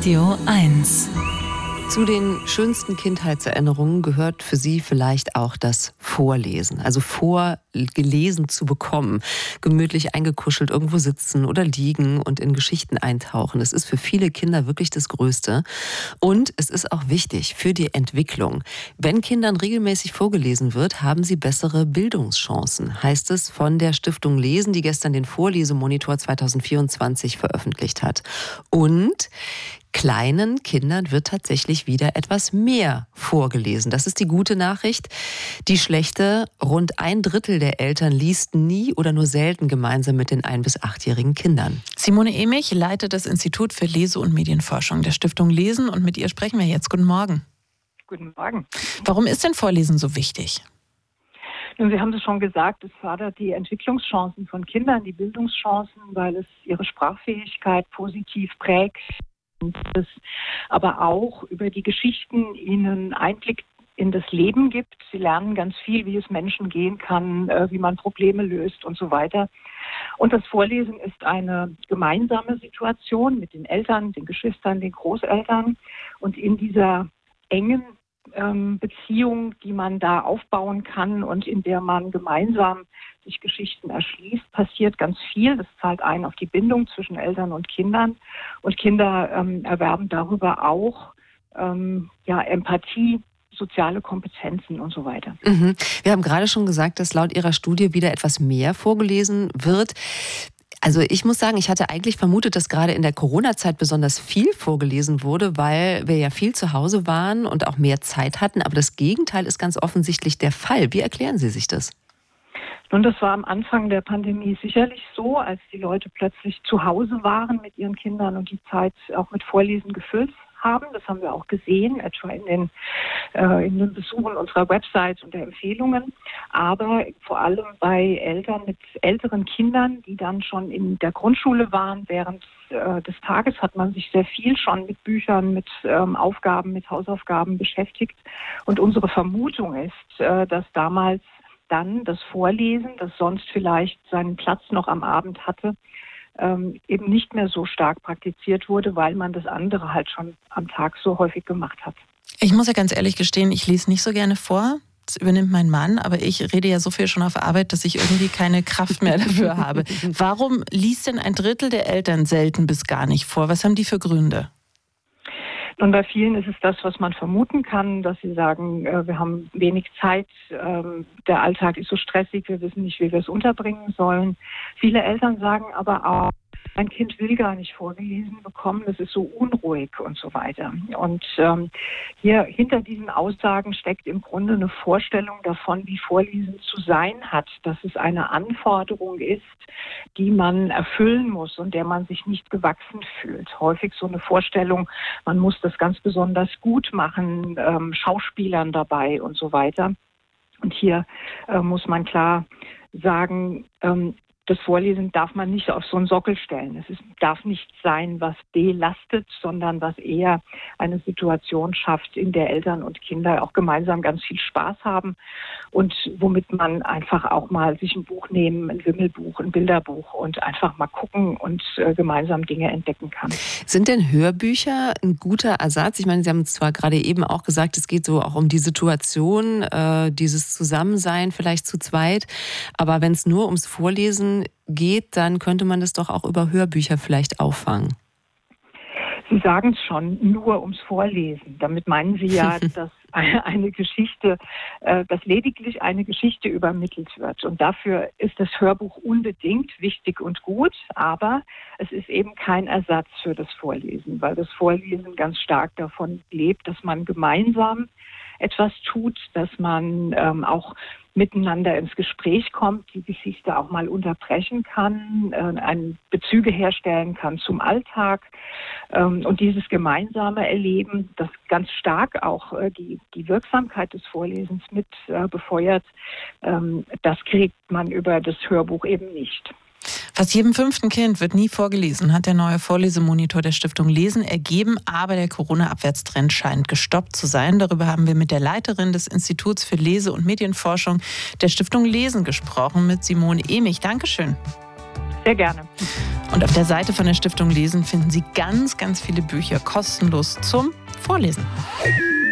Radio 1. Zu den schönsten Kindheitserinnerungen gehört für Sie vielleicht auch das Vorlesen. Also vorgelesen zu bekommen, gemütlich eingekuschelt irgendwo sitzen oder liegen und in Geschichten eintauchen. Das ist für viele Kinder wirklich das Größte. Und es ist auch wichtig für die Entwicklung. Wenn Kindern regelmäßig vorgelesen wird, haben sie bessere Bildungschancen, heißt es von der Stiftung Lesen, die gestern den Vorlesemonitor 2024 veröffentlicht hat. Und kleinen Kindern wird tatsächlich wieder etwas mehr vorgelesen. Das ist die gute Nachricht. Die schlechte: rund 1/3 der Eltern liest nie oder nur selten gemeinsam mit den 1- bis 8-jährigen Kindern. Simone Emich leitet das Institut für Lese- und Medienforschung der Stiftung Lesen und mit ihr sprechen wir jetzt. Guten Morgen. Guten Morgen. Warum ist denn Vorlesen so wichtig? Nun, Sie haben es schon gesagt, es fördert die Entwicklungschancen von Kindern, die Bildungschancen, weil es ihre Sprachfähigkeit positiv prägt. Es aber auch über die Geschichten ihnen Einblick in das Leben gibt. Sie lernen ganz viel, wie es Menschen gehen kann, wie man Probleme löst und so weiter. Und das Vorlesen ist eine gemeinsame Situation mit den Eltern, den Geschwistern, den Großeltern. Und in dieser engen Beziehung, die man da aufbauen kann und in der man gemeinsam sich Geschichten erschließt, passiert ganz viel. Das zahlt ein auf die Bindung zwischen Eltern und Kindern. Und Kinder erwerben darüber auch Empathie, soziale Kompetenzen und so weiter. Wir haben gerade schon gesagt, dass laut Ihrer Studie wieder etwas mehr vorgelesen wird. Also ich muss sagen, ich hatte eigentlich vermutet, dass gerade in der Corona-Zeit besonders viel vorgelesen wurde, weil wir ja viel zu Hause waren und auch mehr Zeit hatten. Aber das Gegenteil ist ganz offensichtlich der Fall. Wie erklären Sie sich das? Nun, das war am Anfang der Pandemie sicherlich so, als die Leute plötzlich zu Hause waren mit ihren Kindern und die Zeit auch mit Vorlesen gefüllt haben. Das haben wir auch gesehen, etwa in den Besuchen unserer Websites und der Empfehlungen. Aber vor allem bei Eltern mit älteren Kindern, die dann schon in der Grundschule waren, während des Tages hat man sich sehr viel schon mit Büchern, mit Aufgaben, mit Hausaufgaben beschäftigt. Und unsere Vermutung ist, dass damals dann das Vorlesen, das sonst vielleicht seinen Platz noch am Abend hatte, eben nicht mehr so stark praktiziert wurde, weil man das andere halt schon am Tag so häufig gemacht hat. Ich muss ja ganz ehrlich gestehen, ich lese nicht so gerne vor. Das übernimmt mein Mann, aber ich rede ja so viel schon auf Arbeit, dass ich irgendwie keine Kraft mehr dafür habe. Warum liest denn 1/3 der Eltern selten bis gar nicht vor? Was haben die für Gründe? Und bei vielen ist es das, was man vermuten kann, dass sie sagen, wir haben wenig Zeit, der Alltag ist so stressig, wir wissen nicht, wie wir es unterbringen sollen. Viele Eltern sagen aber auch, mein Kind will gar nicht vorgelesen bekommen, das ist so unruhig und so weiter. Und hier hinter diesen Aussagen steckt im Grunde eine Vorstellung davon, wie Vorlesen zu sein hat, dass es eine Anforderung ist, die man erfüllen muss und der man sich nicht gewachsen fühlt. Häufig so eine Vorstellung, man muss das ganz besonders gut machen, Schauspielern dabei und so weiter. Und hier muss man klar sagen, das Vorlesen darf man nicht auf so einen Sockel stellen. Es darf nicht sein, was belastet, sondern was eher eine Situation schafft, in der Eltern und Kinder auch gemeinsam ganz viel Spaß haben und womit man einfach auch mal sich ein Buch nehmen, ein Wimmelbuch, ein Bilderbuch und einfach mal gucken und gemeinsam Dinge entdecken kann. Sind denn Hörbücher ein guter Ersatz? Ich meine, Sie haben zwar gerade eben auch gesagt, es geht so auch um die Situation, dieses Zusammensein vielleicht zu zweit, aber wenn es nur ums Vorlesen geht, dann könnte man das doch auch über Hörbücher vielleicht auffangen. Sie sagen es schon, nur ums Vorlesen. Damit meinen Sie ja, dass eine Geschichte, dass lediglich eine Geschichte übermittelt wird. Und dafür ist das Hörbuch unbedingt wichtig und gut, aber es ist eben kein Ersatz für das Vorlesen, weil das Vorlesen ganz stark davon lebt, dass man gemeinsam etwas tut, dass man auch miteinander ins Gespräch kommt, die Geschichte auch mal unterbrechen kann, Bezüge herstellen kann zum Alltag. Und dieses gemeinsame Erleben, das ganz stark auch die Wirksamkeit des Vorlesens mit befeuert, das kriegt man über das Hörbuch eben nicht. Fast jedem 5. Kind wird nie vorgelesen, hat der neue Vorlesemonitor der Stiftung Lesen ergeben. Aber der Corona-Abwärtstrend scheint gestoppt zu sein. Darüber haben wir mit der Leiterin des Instituts für Lese- und Medienforschung der Stiftung Lesen gesprochen, mit Simone Emich. Dankeschön. Sehr gerne. Und auf der Seite von der Stiftung Lesen finden Sie ganz, ganz viele Bücher kostenlos zum Vorlesen.